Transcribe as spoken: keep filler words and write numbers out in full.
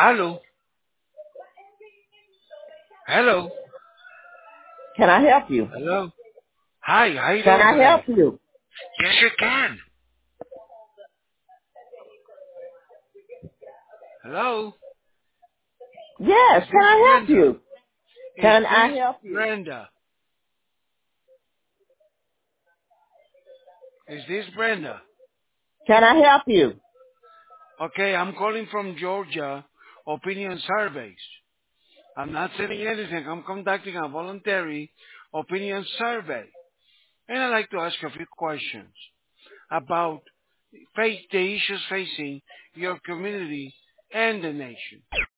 Hello. Hello. Can I help you? Hello. Hi, how you Can doing I help today? you? Yes, you can. Hello. Is Yes, can this I help Brenda? you? Is Can I this help you? Brenda? Is this Brenda? Can I help you? Okay, I'm calling from Georgia Opinion Surveys. I'm not selling anything. I'm conducting a voluntary opinion survey. And I'd like to ask you a few questions about face, the issues facing your community and the nation.